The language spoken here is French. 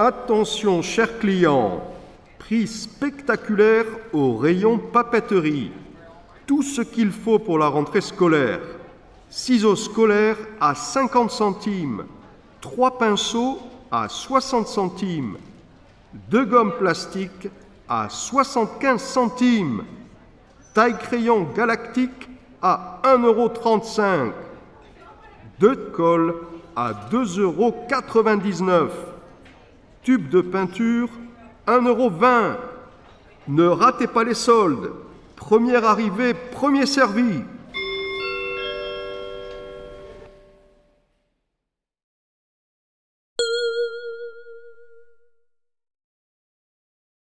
Attention, chers clients, prix spectaculaire au rayon papeterie. Tout ce qu'il faut pour la rentrée scolaire. Ciseaux scolaires à 50 centimes, 3 pinceaux à 60 centimes, 2 gommes plastiques à 75 centimes, taille crayon galactique à 1,35 €, 2 colle à 2,99 €, tube de peinture 1,20 €. Ne ratez pas les soldes. Premier arrivé, premier servi.